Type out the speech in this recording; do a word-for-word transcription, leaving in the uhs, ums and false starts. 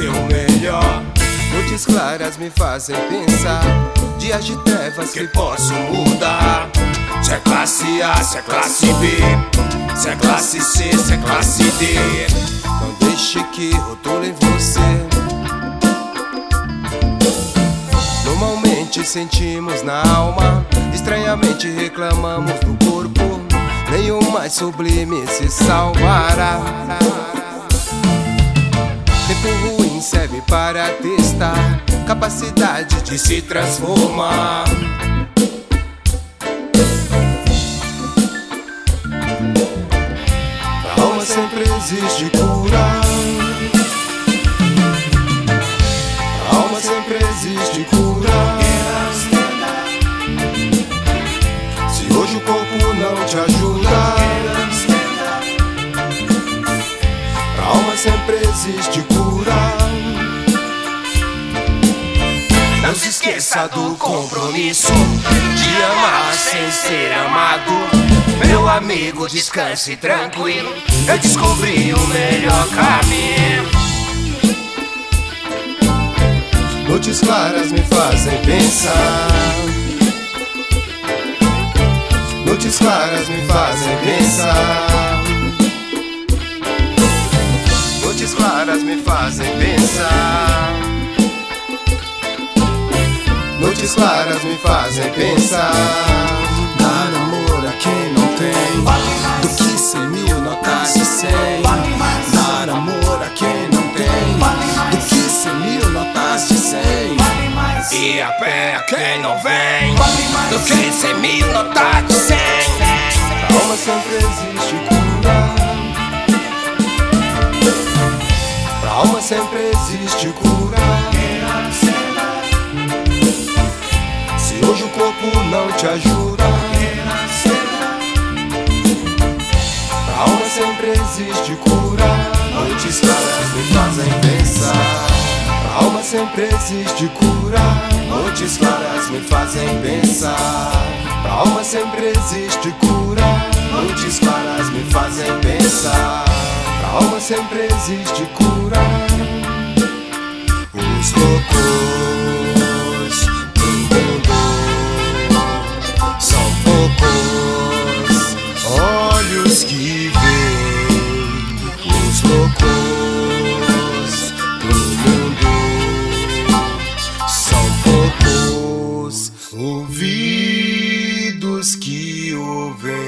ser o melhor. Noites claras me fazem pensar, dias de trevas que posso mudar. Se é classe A, se é classe B, se é classe C, se é classe D, não deixe que rotulem você. Normalmente sentimos na alma, estranhamente reclamamos do corpo. Nenhum mais sublime se salvará. Tempo ruim serve para testar capacidade de se transformar. Pra alma sempre existe cura. Pra alma sempre existe cura. Se hoje o corpo não te ajuda, pra alma sempre existe cura. Não se esqueça do compromisso de amar sem ser amado. Meu amigo, descanse tranquilo, eu descobri o melhor caminho. Noites claras me fazem pensar, noites claras me fazem pensar, noites claras me fazem pensar, noites claras me fazem pensar. Dar amor a quem não tem, do que cem mil notas de cem. Dar amor a quem não tem, do que cem mil notas de cem. E a pé a quem não vem, do que cem mil notas de cem. Pra alma sempre existe cura. Pra alma sempre existe cura. Se hoje o corpo não te ajuda, pra alma sempre existe cura. Noites claras me fazem pensar, pra alma sempre existe cura. Noites claras me fazem pensar, pra alma sempre existe cura. Noites claras me fazem pensar, pra alma sempre existe cura. Os loucos do mundo são poucos olhos que veem. Os loucos do mundo são poucos ouvidos que ouvem.